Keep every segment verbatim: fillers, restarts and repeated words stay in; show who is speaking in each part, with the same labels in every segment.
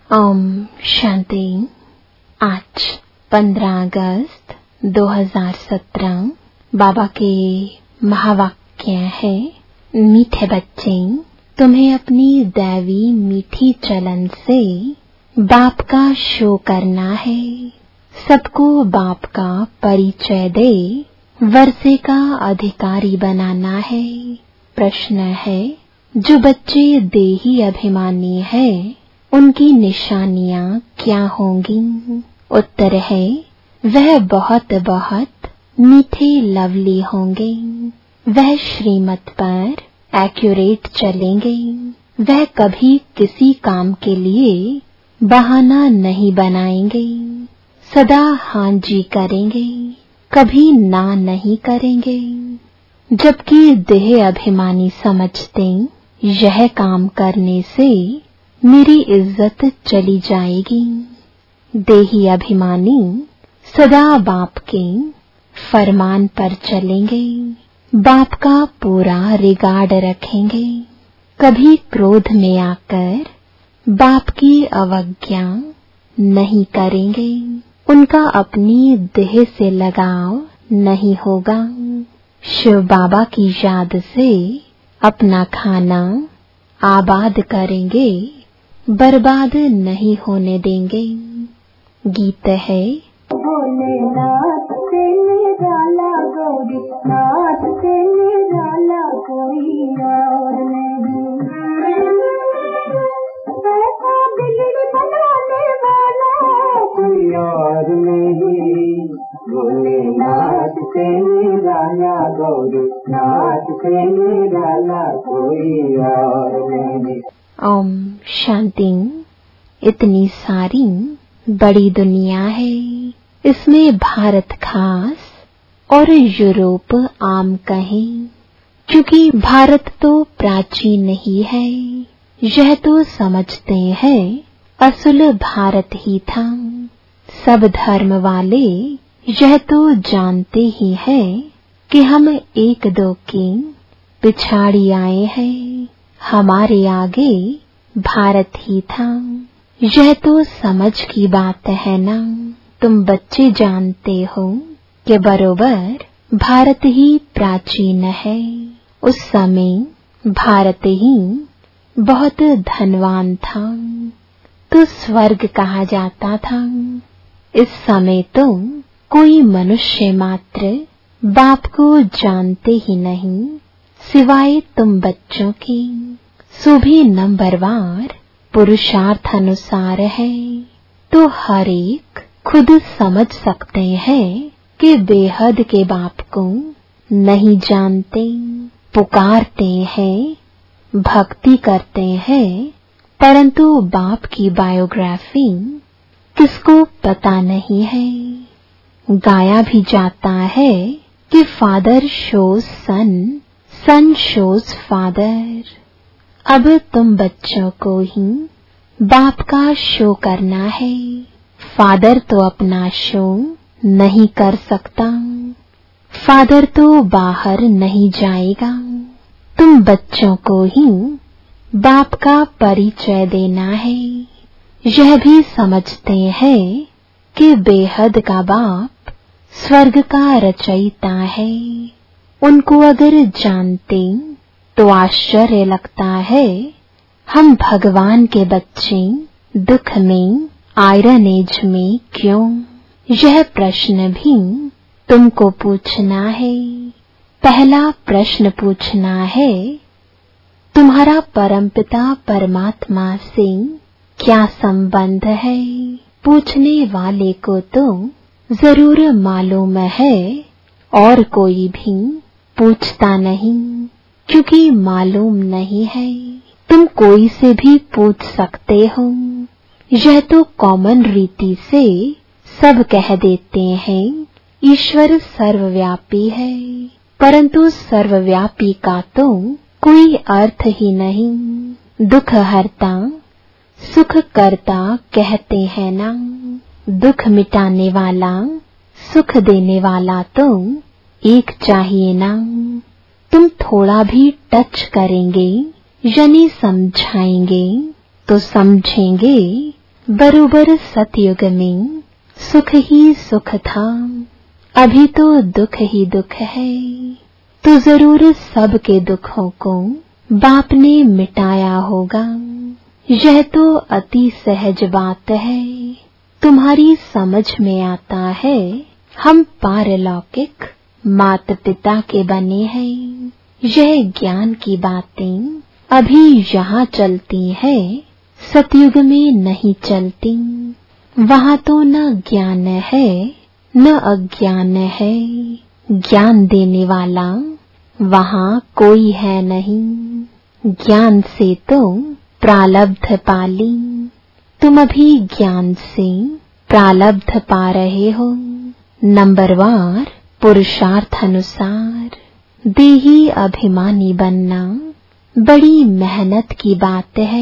Speaker 1: ओम शांति। आज पंद्रह अगस्त दो हज़ार सत्रह बाबा के महावाक्य है, मीठे बच्चे, तुम्हें अपनी दैवी मीठी चलन से बाप का शो करना है। सबको बाप का परिचय दे वर्षे का अधिकारी बनाना है। प्रश्न है, जो बच्चे देही अभिमानी है उनकी निशानियां क्या होंगी? उत्तर है, वह बहुत बहुत मीठे लवली होंगे। वह श्रीमत पर एक्यूरेट चलेंगे। वह कभी किसी काम के लिए बहाना नहीं बनाएंगे। सदा हाँ जी करेंगे, कभी ना नहीं करेंगे। जबकि देह अभिमानी समझते यह काम करने से मेरी इज्जत चली जाएगी। देही अभिमानी सदा बाप के फरमान पर चलेंगे, बाप का पूरा रिगार्ड रखेंगे। कभी क्रोध में आकर बाप की अवज्ञा नहीं करेंगे। उनका अपनी देह से लगाव नहीं होगा। शिव बाबा की याद से अपना खाना आबाद करेंगे, बर्बाद नहीं होने देंगे। गीत है,
Speaker 2: भोलेनाथ से निराला गौरी नाथ से निराला कोई और नहीं। ऐसा बिगड़ बनाने वाला कोई और नहीं। भोलेनाथ से निराला गौरी नाथ से निराला कोई और नहीं।
Speaker 1: ओम शांति। इतनी सारी बड़ी दुनिया है, इसमें भारत खास और यूरोप आम कहें, क्योंकि भारत तो प्राचीन ही है। यह तो समझते हैं असुल भारत ही था। सब धर्म वाले यह तो जानते ही हैं कि हम एक दो की पिछाड़ी आए हैं। हमारे आगे भारत ही था। यह तो समझ की बात है ना। तुम बच्चे जानते हो कि बरोबर भारत ही प्राचीन है। उस समय भारत ही बहुत धनवान था, तो स्वर्ग कहा जाता था। इस समय तो कोई मनुष्य मात्र बाप को जानते ही नहीं, सिवाय तुम बच्चों की। सो भी नंबरवार पुरुषार्थ अनुसार है, तो हर एक खुद समझ सकते हैं कि बेहद के बाप को नहीं जानते। पुकारते हैं, भक्ति करते हैं, परंतु बाप की बायोग्राफी किसको पता नहीं है। गाया भी जाता है कि father shows son, son shows father. अब तुम बच्चों को ही बाप का शो करना है। फादर तो अपना शो नहीं कर सकता। फादर तो बाहर नहीं जाएगा। तुम बच्चों को ही बाप का परिचय देना है। यह भी समझते हैं कि बेहद का बाप स्वर्ग का रचयिता है। उनको अगर जानते तो आश्चर्य लगता है, हम भगवान के बच्चे दुख में, आयरन एज में क्यों? यह प्रश्न भी तुमको पूछना है। पहला प्रश्न पूछना है, तुम्हारा परमपिता परमात्मा से क्या संबंध है? पूछने वाले को तो जरूर मालूम है, और कोई भी पूछता नहीं, क्योंकि मालूम नहीं है। तुम कोई से भी पूछ सकते हो। यह तो कॉमन रीति से सब कह देते हैं, ईश्वर सर्वव्यापी है, परंतु सर्वव्यापी का तो कोई अर्थ ही नहीं। दुख हरता, सुख करता कहते हैं ना। दुख मिटाने वाला, सुख देने वाला तो एक चाहिए ना। तुम थोड़ा भी टच करेंगे यानी समझाएंगे तो समझेंगे बरोबर सतयुग में सुख ही सुख था, अभी तो दुख ही दुख है। तो जरूर सबके दुखों को बाप ने मिटाया होगा। यह तो अति सहज बात है, तुम्हारी समझ में आता है। हम पारलौकिक माता पिता के बने हैं। यह ज्ञान की बातें अभी यहाँ चलती है, सतयुग में नहीं चलती। वहाँ तो न ज्ञान है न अज्ञान है। ज्ञान देने वाला वहाँ कोई है नहीं। ज्ञान से तो प्रारब्ध पाली, तुम अभी ज्ञान से प्रारब्ध पा रहे हो। नंबरवार पुरुषार्थ अनुसार देही अभिमानी बनना बड़ी मेहनत की बात है।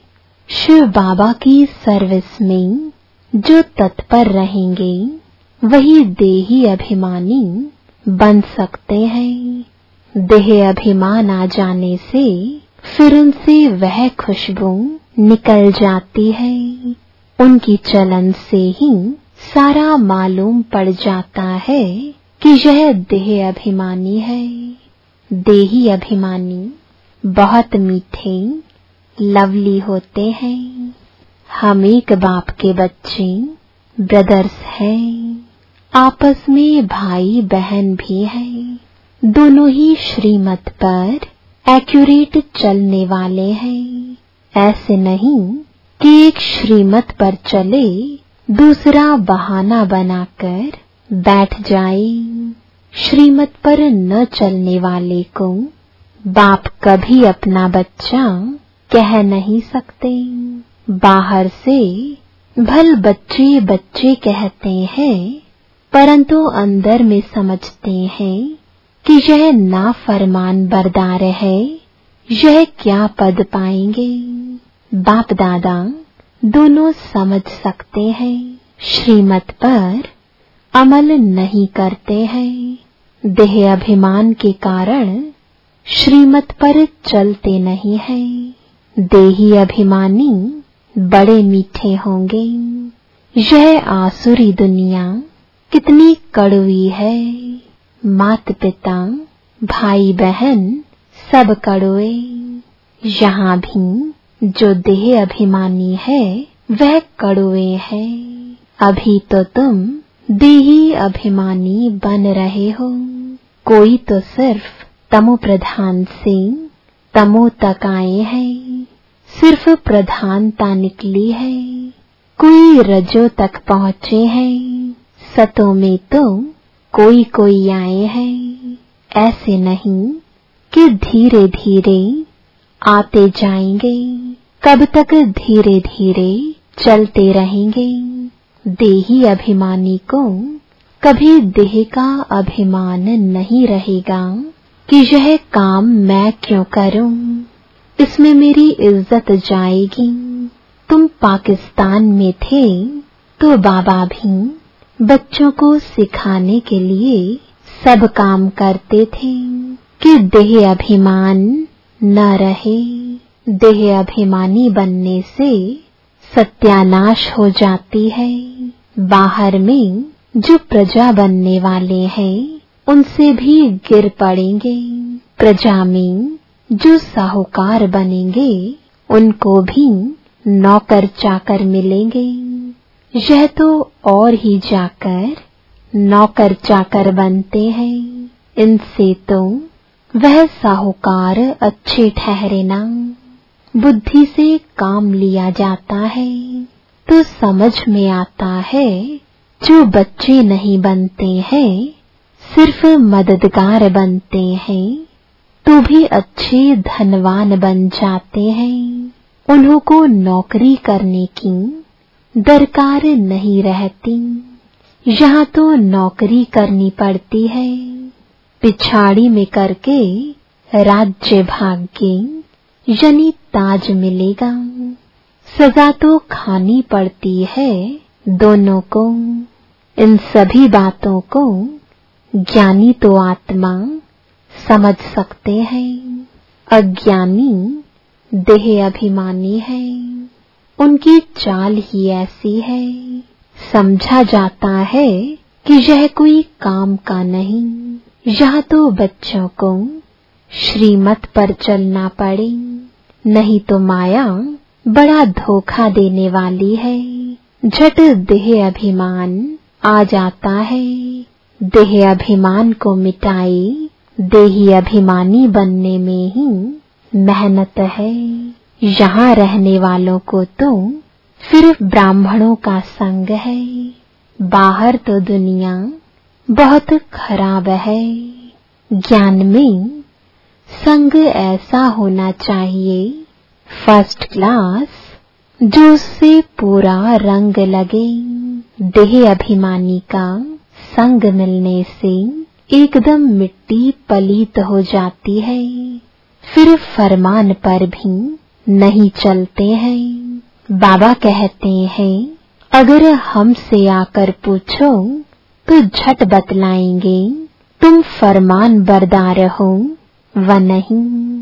Speaker 1: शिव बाबा की सर्विस में जो तत्पर रहेंगे वही देही अभिमानी बन सकते हैं। देह अभिमान आ जाने से फिर उनसे वह खुशबू निकल जाती है। उनकी चलन से ही सारा मालूम पड़ जाता है कि यह देह अभिमानी है। देही अभिमानी बहुत मीठे लवली होते हैं। हम एक बाप के बच्चे ब्रदर्स हैं, आपस में भाई बहन भी हैं। दोनों ही श्रीमत पर एक्यूरेट चलने वाले हैं। ऐसे नहीं कि एक श्रीमत पर चले दूसरा बहाना बनाकर बैठ जाए। श्रीमत पर न चलने वाले को बाप कभी अपना बच्चा कह नहीं सकते। बाहर से भल बच्चे बच्चे कहते हैं, परंतु अंदर में समझते हैं कि यह नाफरमान बरदार है। यह क्या पद पाएंगे। बाप दादा दोनों समझ सकते हैं, श्रीमत पर अमल नहीं करते हैं। देह अभिमान के कारण श्रीमत पर चलते नहीं हैं। देही अभिमानी बड़े मीठे होंगे। यह आसुरी दुनिया कितनी कड़वी है। माता पिता भाई बहन सब कड़वे। यहाँ भी जो देह अभिमानी है वह कड़वे है। अभी तो तुम देही अभिमानी बन रहे हो। कोई तो सिर्फ तमो प्रधान से तमो तक आए हैं, सिर्फ प्रधानता निकली है। कोई रजो तक पहुँचे हैं, सतों में तो कोई कोई आए हैं। ऐसे नहीं कि धीरे धीरे आते जाएंगे, कब तक धीरे धीरे चलते रहेंगे। देही अभिमानी को कभी देह का अभिमान नहीं रहेगा कि यह काम मैं क्यों करूं, इसमें मेरी इज्जत जाएगी। तुम पाकिस्तान में थे तो बाबा भी बच्चों को सिखाने के लिए सब काम करते थे कि देह अभिमान न रहे। देह अभिमानी बनने से सत्यानाश हो जाती है। बाहर में जो प्रजा बनने वाले हैं उनसे भी गिर पड़ेंगे। प्रजा में जो साहूकार बनेंगे उनको भी नौकर चाकर मिलेंगे। यह तो और ही जाकर नौकर चाकर बनते हैं। इनसे तो वह साहूकार अच्छे ठहरे ना। बुद्धि से काम लिया जाता है तो समझ में आता है जो बच्चे नहीं बनते हैं, सिर्फ मददगार बनते हैं तो भी अच्छे धनवान बन जाते हैं। उन्हों को नौकरी करने की दरकार नहीं रहती। यहाँ तो नौकरी करनी पड़ती है। पिछाड़ी में करके राज्य भाग्य यानी ताज मिलेगा। सजा तो खानी पड़ती है दोनों को। इन सभी बातों को ज्ञानी तो आत्मा समझ सकते हैं, अज्ञानी देह अभिमानी है। उनकी चाल ही ऐसी है, समझा जाता है कि यह कोई काम का नहीं। यह तो बच्चों को श्रीमत पर चलना पड़े, नहीं तो माया बड़ा धोखा देने वाली है। झट देह अभिमान आ जाता है, देह अभिमान को मिटाए देही अभिमानी बनने में ही मेहनत है। यहाँ रहने वालों को तो सिर्फ ब्राह्मणों का संग है, बाहर तो दुनिया बहुत खराब है। ज्ञान में संग ऐसा होना चाहिए फर्स्ट क्लास, जो उससे पूरा रंग लगे। देह अभिमानी का संग मिलने से एकदम मिट्टी पलीत हो जाती है, फिर फरमान पर भी नहीं चलते हैं। बाबा कहते हैं, अगर हमसे आकर पूछो तो झट बतलाएंगे तुम फरमान बरदार हो व नहीं।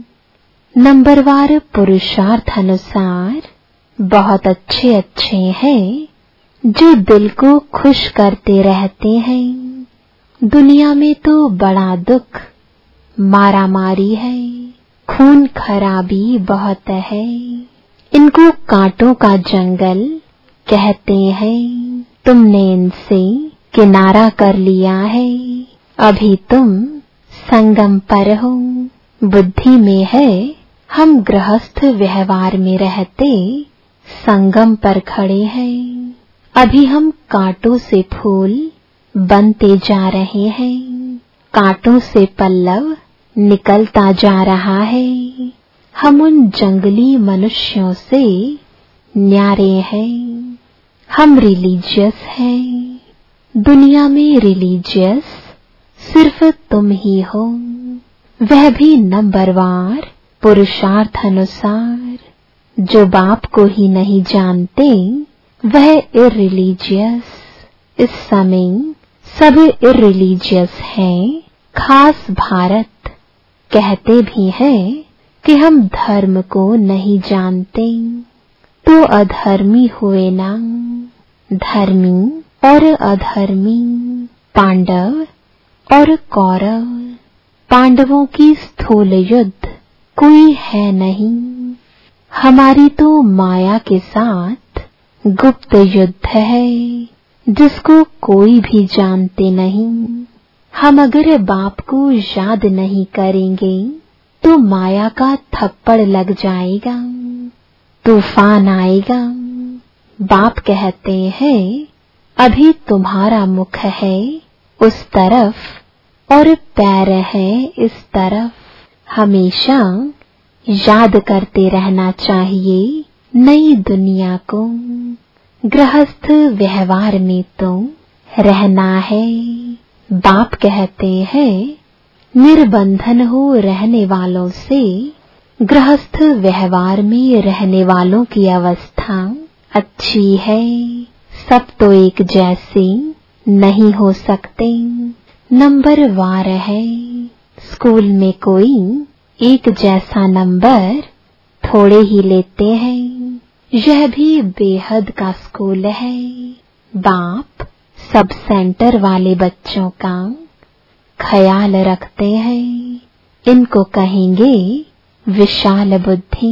Speaker 1: नंबरवार पुरुषार्थ अनुसार बहुत अच्छे अच्छे हैं जो दिल को खुश करते रहते हैं। दुनिया में तो बड़ा दुख, मारामारी है, खून खराबी बहुत है। इनको कांटों का जंगल कहते हैं। तुमने इनसे किनारा कर लिया है, अभी तुम संगम पर हो। बुद्धि में है हम गृहस्थ व्यवहार में रहते संगम पर खड़े हैं। अभी हम कांटों से फूल बनते जा रहे हैं, कांटों से पल्लव निकलता जा रहा है। हम उन जंगली मनुष्यों से न्यारे हैं। हम रिलीजियस हैं। दुनिया में रिलीजियस सिर्फ तुम ही हो, वह भी नंबरवार पुरुषार्थ अनुसार। जो बाप को ही नहीं जानते वह इररिलीजियस। इस समय सब इररिलीजियस हैं, खास भारत। कहते भी हैं कि हम धर्म को नहीं जानते, तो अधर्मी हुए ना। धर्मी और अधर्मी, पांडव और कौरव। पांडवों की स्थूल युद्ध कोई है नहीं, हमारी तो माया के साथ गुप्त युद्ध है, जिसको कोई भी जानते नहीं। हम अगर बाप को याद नहीं करेंगे तो माया का थप्पड़ लग जाएगा, तूफान आएगा। बाप कहते हैं, अभी तुम्हारा मुख है उस तरफ और पैर है इस तरफ। हमेशा याद करते रहना चाहिए नई दुनिया को। गृहस्थ व्यवहार में तो रहना है। बाप कहते हैं, निर्बंधन हो रहने वालों से गृहस्थ व्यवहार में रहने वालों की अवस्था अच्छी है। सब तो एक जैसे नहीं हो सकते, नंबर वार है। स्कूल में कोई एक जैसा नंबर थोड़े ही लेते हैं। यह भी बेहद का स्कूल है। बाप सब सेंटर वाले बच्चों का ख्याल रखते हैं। इनको कहेंगे विशाल बुद्धि।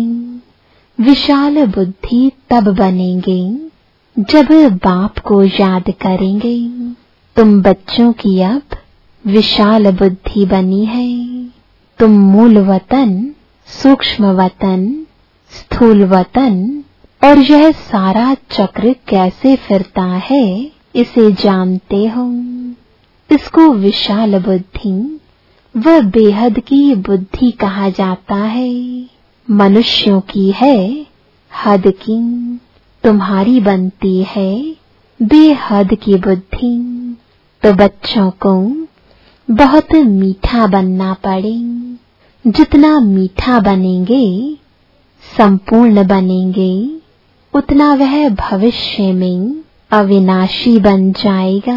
Speaker 1: विशाल बुद्धि तब बनेंगे जब बाप को याद करेंगे। तुम बच्चों की अब विशाल बुद्धि बनी है। तुम मूल वतन, सूक्ष्म वतन, स्थूल वतन और यह सारा चक्र कैसे फिरता है इसे जानते हो। इसको विशाल बुद्धि व बेहद की बुद्धि कहा जाता है। मनुष्यों की है हद की, तुम्हारी बनती है बेहद की बुद्धि। तो बच्चों को बहुत मीठा बनना पड़े। जितना मीठा बनेंगे, संपूर्ण बनेंगे, उतना वह भविष्य में अविनाशी बन जाएगा।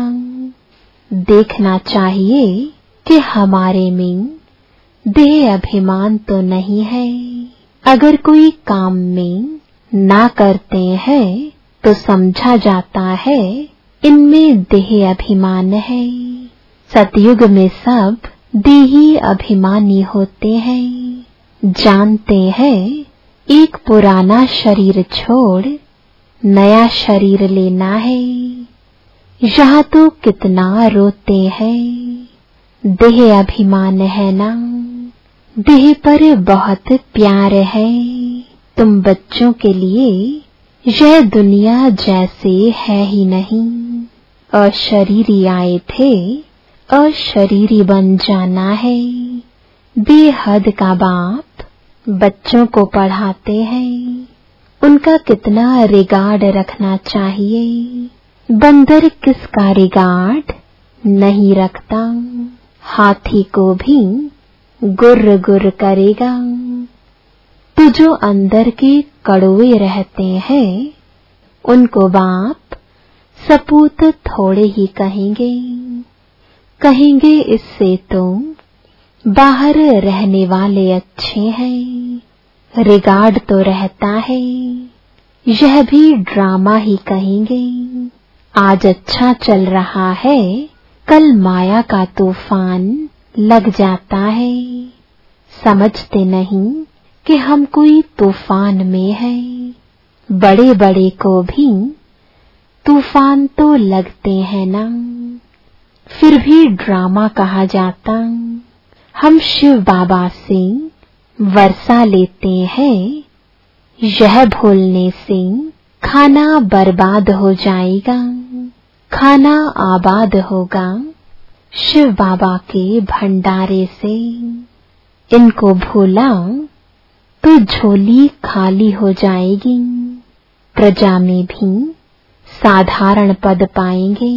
Speaker 1: देखना चाहिए कि हमारे में देह अभिमान तो नहीं है। अगर कोई काम में ना करते हैं तो समझा जाता है इनमें देह अभिमान है। सतयुग में सब देही अभिमानी होते हैं। जानते हैं एक पुराना शरीर छोड़ नया शरीर लेना है। यहाँ तो कितना रोते हैं, देह अभिमान है ना। देह पर बहुत प्यार है। तुम बच्चों के लिए यह दुनिया जैसे है ही नहीं। अशरीरी आए थे, अशरीरी बन जाना है। बेहद का बाप बच्चों को पढ़ाते हैं। उनका कितना रिगार्ड रखना चाहिए। बंदर किसका रिगार्ड नहीं रखता। हाथी को भी गुर्र गुर्र करेगा। तो जो अंदर के कड़वे रहते हैं उनको बाप सपूत थोड़े ही कहेंगे। कहेंगे इससे तो बाहर रहने वाले अच्छे हैं। रिगार्ड तो रहता है। यह भी ड्रामा ही कहेंगे। आज अच्छा चल रहा है, कल माया का तूफान लग जाता है। समझते नहीं कि हम कोई तूफान में हैं। बड़े बड़े को भी तूफान तो लगते हैं ना, फिर भी ड्रामा कहा जाता। हम शिव बाबा से वर्षा लेते हैं। यह भूलने से खाना बर्बाद हो जाएगा, खाना आबाद होगा शिव बाबा के भंडारे से। इनको भूला तो झोली खाली हो जाएगी। प्रजा में भी साधारण पद पाएंगे।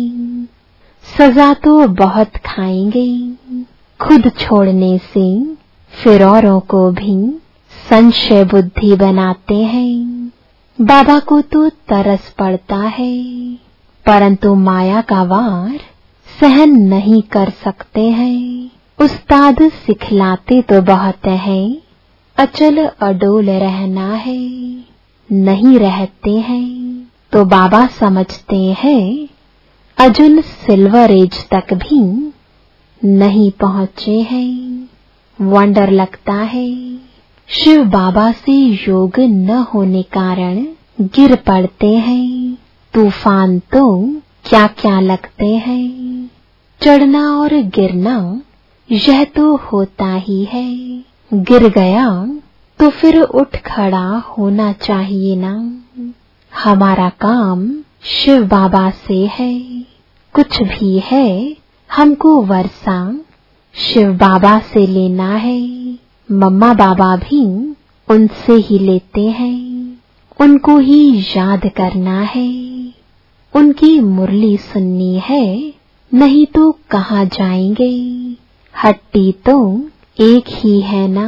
Speaker 1: सजा तो बहुत खाएंगे। खुद छोड़ने से फिर औरों को भी संशय बुद्धि बनाते हैं। बाबा को तो तरस पड़ता है, परंतु माया का वार सहन नहीं कर सकते हैं। उस्ताद सिखलाते तो बहुत है, अचल अडोल रहना है। नहीं रहते हैं तो बाबा समझते हैं अर्जुन सिल्वर एज तक भी नहीं पहुँचे हैं। वंडर लगता है शिव बाबा से योग न होने कारण गिर पड़ते हैं। तूफान तो क्या क्या लगते हैं। चढ़ना और गिरना यह तो होता ही है। गिर गया तो फिर उठ खड़ा होना चाहिए ना। हमारा काम शिव बाबा से है। कुछ भी है हमको वर्षा शिव बाबा से लेना है। मम्मा बाबा भी उनसे ही लेते हैं। उनको ही याद करना है। उनकी मुरली सुननी है, नहीं तो कहाँ जाएंगे। हट्टी तो एक ही है ना।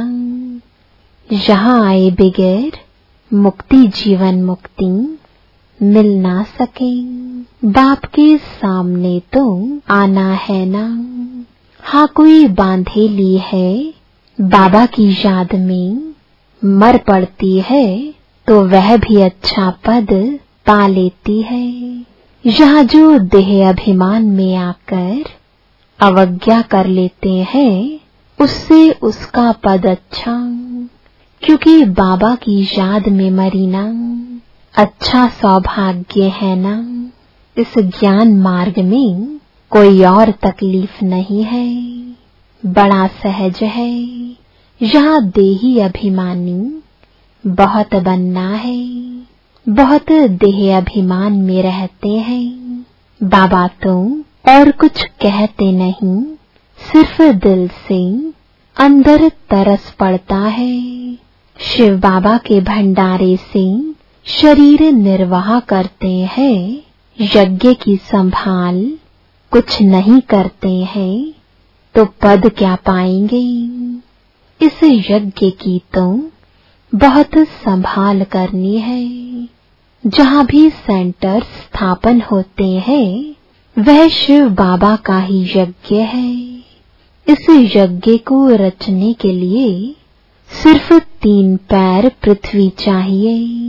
Speaker 1: यहाँ आए बगैर मुक्ति जीवन मुक्ति मिल ना सके। बाप के सामने तो आना है ना। हाँ कोई बांधेली है बाबा की याद में मर पड़ती है तो वह भी अच्छा पद पा लेती है। यहाँ जो देह अभिमान में आकर अवज्ञा कर लेते हैं उससे उसका पद अच्छा, क्योंकि बाबा की याद में मरीना अच्छा सौभाग्य है ना। इस ज्ञान मार्ग में कोई और तकलीफ नहीं है, बड़ा सहज है। यहाँ देही अभिमानी बहुत बनना है। बहुत देह अभिमान में रहते हैं। बाबा तो और कुछ कहते नहीं, सिर्फ दिल से अंदर तरस पड़ता है। शिव बाबा के भंडारे से शरीर निर्वाह करते हैं। यज्ञ की संभाल कुछ नहीं करते हैं तो पद क्या पाएंगे। इस यज्ञ की तो बहुत संभाल करनी है। जहाँ भी सेंटर स्थापन होते हैं वह शिव बाबा का ही यज्ञ है। इस यज्ञ को रचने के लिए सिर्फ तीन पैर पृथ्वी चाहिए।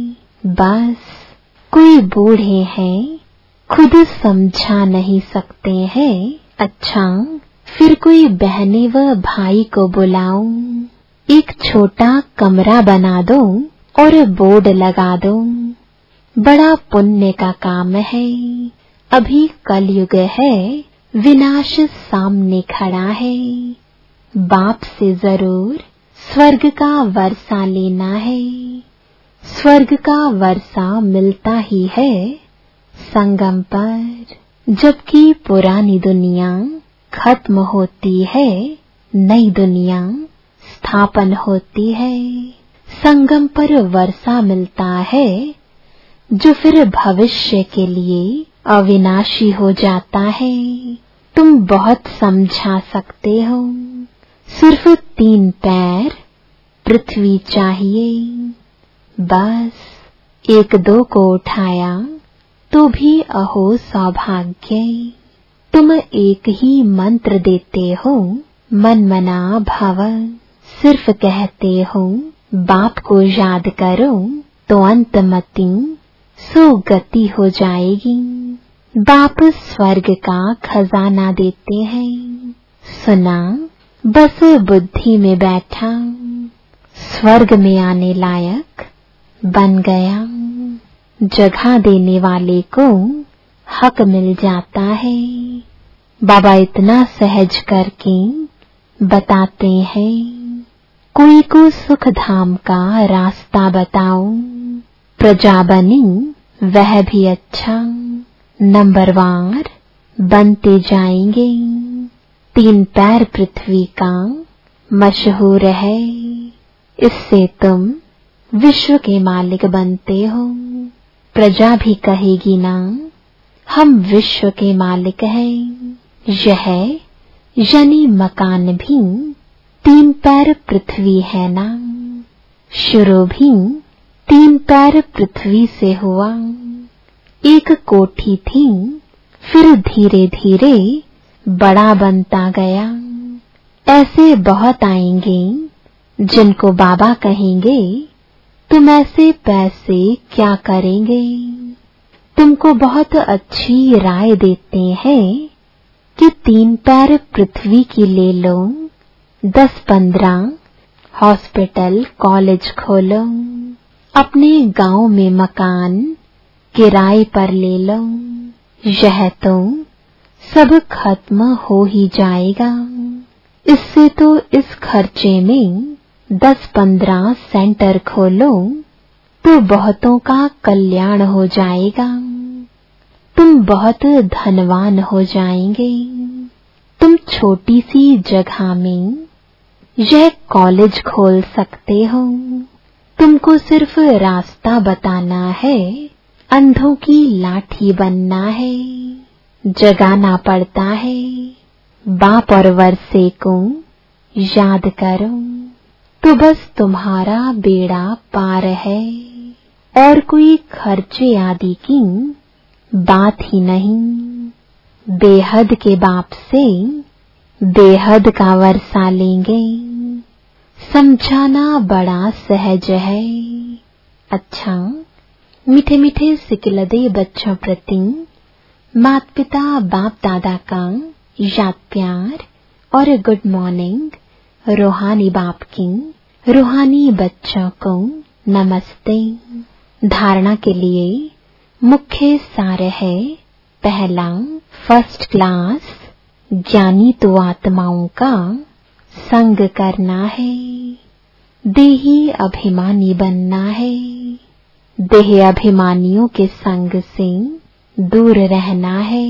Speaker 1: बस कोई बूढ़े हैं, खुद समझा नहीं सकते हैं। अच्छा, फिर कोई बहने व भाई को बुलाऊं, एक छोटा कमरा बना दो और बोर्ड लगा दो। बड़ा पुण्य का काम है। अभी कलयुग है, विनाश सामने खड़ा है। बाप से जरूर स्वर्ग का वर्षा लेना है। स्वर्ग का वर्षा मिलता ही है संगम पर। जबकि पुरानी दुनिया खत्म होती है, नई दुनिया स्थापन होती है। संगम पर वर्षा मिलता है, जो फिर भविष्य के लिए अविनाशी हो जाता है। तुम बहुत समझा सकते हो। सिर्फ तीन पैर पृथ्वी चाहिए। बस एक दो को उठाया तो भी अहो सौभाग्य। तुम एक ही मंत्र देते हो, मन मना भव। सिर्फ कहते हो बाप को याद करो, तो अंतमति सो गति हो जाएगी। बाप स्वर्ग का खजाना देते हैं। सुना, बस बुद्धि में बैठा, स्वर्ग में आने लायक बन गया। जगह देने वाले को हक मिल जाता है। बाबा इतना सहज करके बताते हैं। कोई को सुख धाम का रास्ता बताओ, प्रजा बनी वह भी अच्छा। नंबरवार बनते जाएंगे। तीन पैर पृथ्वी का मशहूर है। इससे तुम विश्व के मालिक बनते हो। प्रजा भी कहेगी ना, हम विश्व के मालिक हैं। यह यानी मकान भी तीन पैर पृथ्वी है ना। शुरू भी तीन पैर पृथ्वी से हुआ। एक कोठी थी, फिर धीरे धीरे बड़ा बनता गया। ऐसे बहुत आएंगे जिनको बाबा कहेंगे, तुम ऐसे पैसे क्या करेंगे। तुमको बहुत अच्छी राय देते हैं कि तीन पैर पृथ्वी की ले लो, दस पंद्रह हॉस्पिटल कॉलेज खोलो, अपने गांव में मकान किराए पर ले लो। यह तो सब खत्म हो ही जाएगा। इससे तो इस खर्चे में दस पंद्रह सेंटर खोलो तो बहुतों का कल्याण हो जाएगा। तुम बहुत धनवान हो जाएंगे। तुम छोटी सी जगह में यह कॉलेज खोल सकते हो। तुमको सिर्फ रास्ता बताना है, अंधों की लाठी बनना है। जगाना पड़ता है। बाप और वर्षे को याद करो तो बस तुम्हारा बेड़ा पार है। और कोई खर्चे आदि की बात ही नहीं। बेहद के बाप से बेहद का वर्षा लेंगे। समझाना बड़ा सहज है। अच्छा, मीठे मीठे सिकलदे बच्चों प्रति माता पिता बाप दादा का याद प्यार और गुड मॉर्निंग। रूहानी बाप की रूहानी बच्चों को नमस्ते। धारणा के लिए मुख्य सार है। पहला, फर्स्ट क्लास ज्ञानी तो आत्माओं का संग करना है। देही अभिमानी बनना है। देह अभिमानियों के संग से दूर रहना है।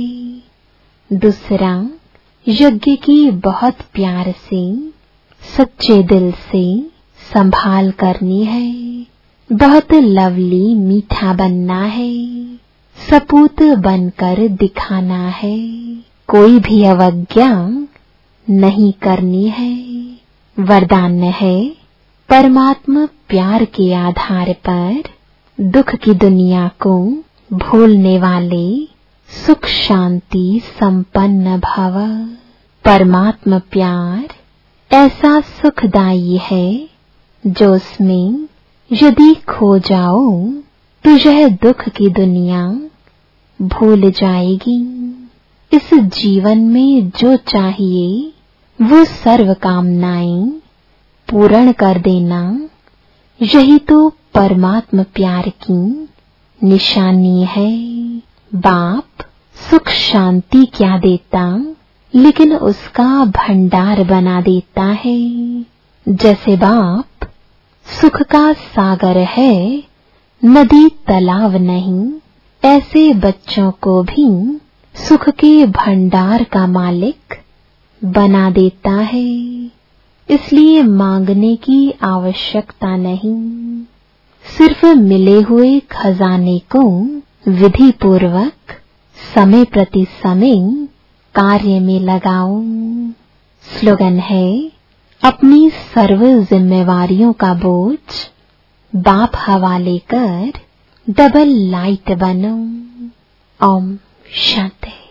Speaker 1: दूसरा, यज्ञ की बहुत प्यार से सच्चे दिल से संभाल करनी है। बहुत लवली मीठा बनना है। सपूत बनकर दिखाना है। कोई भी अवज्ञा नहीं करनी है। वरदान है, परमात्मा प्यार के आधार पर दुख की दुनिया को भूलने वाले सुख शांति संपन्न भव। परमात्मा प्यार ऐसा सुखदायी है जो उसमें यदि खो जाओ तो यह दुख की दुनिया भूल जाएगी। इस जीवन में जो चाहिए वो सर्व कामनाएं पूर्ण कर देना, यही तो परमात्मा प्यार की निशानी है। बाप सुख शांति क्या देता, लेकिन उसका भंडार बना देता है। जैसे बाप सुख का सागर है, नदी तालाब नहीं, ऐसे बच्चों को भी सुख के भंडार का मालिक बना देता है। इसलिए मांगने की आवश्यकता नहीं, सिर्फ मिले हुए खजाने को विधि पूर्वक समय प्रति समय कार्य में लगाओ। स्लोगन है, अपनी सर्व जिम्मेवारियों का बोझ बाप हवाले कर डबल लाइट बनो। ओम शांति।